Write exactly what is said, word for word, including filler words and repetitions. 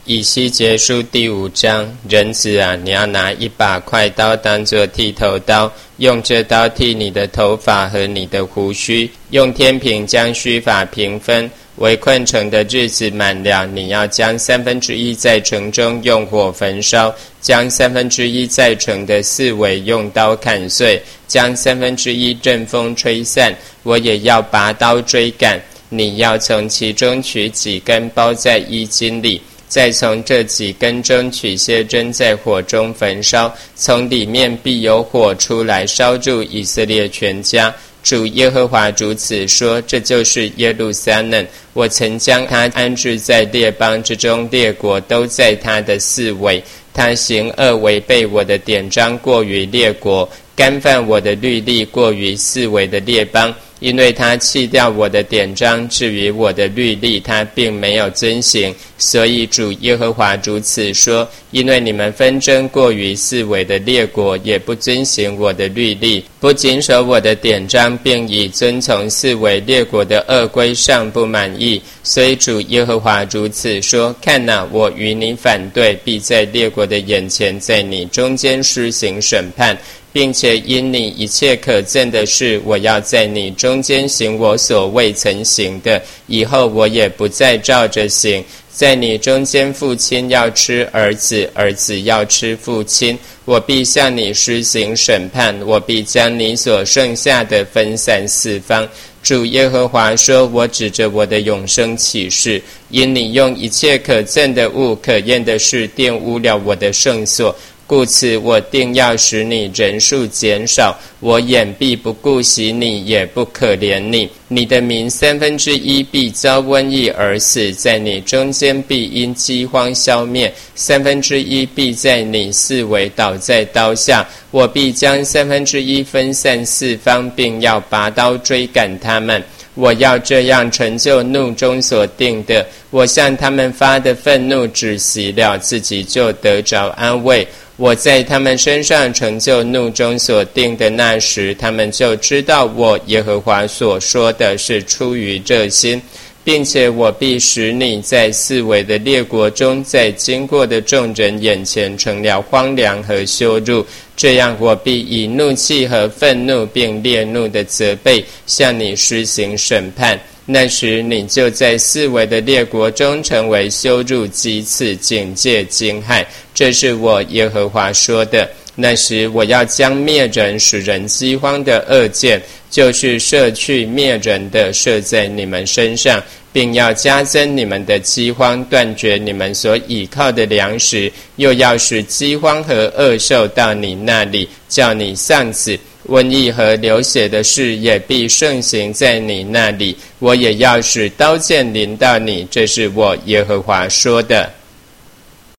以西结书第五章，人子啊，你要拿一把快刀当作剃头刀，用这刀剃你的头发和你的胡须，用天平将须发平分。围困城的日子满了，你要将三分之一在城中用火焚烧，将三分之一在城的四围用刀砍碎，将三分之一阵风吹散。我也要拔刀追赶，你要从其中取几根包在衣襟里，再从这几根中取些扔在火中焚烧，从里面必有火出来烧住以色列全家。主耶和华如此说，这就是耶路撒冷，我曾将他安置在列邦之中，列国都在他的四围。他行恶违背我的典章，过于列国，干犯我的律例，过于四围的列邦。因为他弃掉我的典章，至于我的律例，他并没有遵行。所以主耶和华如此说，因为你们纷争过于四围的列国，也不遵行我的律例，不谨守我的典章，并以遵从四围列国的恶规尚不满意。所以主耶和华如此说，看哪，我与你反对，必在列国的眼前，在你中间施行审判，并且因你一切可憎的事，我要在你中间行我所未曾行的，以后我也不再照着行。在你中间，父亲要吃儿子，儿子要吃父亲，我必向你施行审判，我必将你所剩下的分散四方。主耶和华说，我指着我的永生起誓，因你用一切可憎的物、可厌的事玷污了我的圣所，故此我定要使你人数减少，我眼必不顾惜你，也不可怜你。你的民三分之一必遭瘟疫而死，在你中间必因饥荒消灭，三分之一必在你四围倒在刀下。我必将三分之一分散四方，并要拔刀追赶他们。我要这样成就怒中所定的，我向他们发的愤怒止息了，自己就得着安慰。我在他们身上成就怒中所定的那时，他们就知道我耶和华所说的是出于这心，并且我必使你在四围的列国中，在经过的众人眼前成了荒凉和羞辱。这样我必以怒气和愤怒并烈怒的责备向你施行审判。那时你就在四围的列国中成为羞辱、讥刺、警戒、惊骇，这是我耶和华说的。那时我要将灭人、使人饥荒的恶箭，就是射去灭人的，射在你们身上，并要加增你们的饥荒，断绝你们所倚靠的粮食，又要使饥荒和恶兽到你那里，叫你丧子。瘟疫和流血的事也必盛行在你那里，我也要使刀剑临到你，这是我耶和华说的。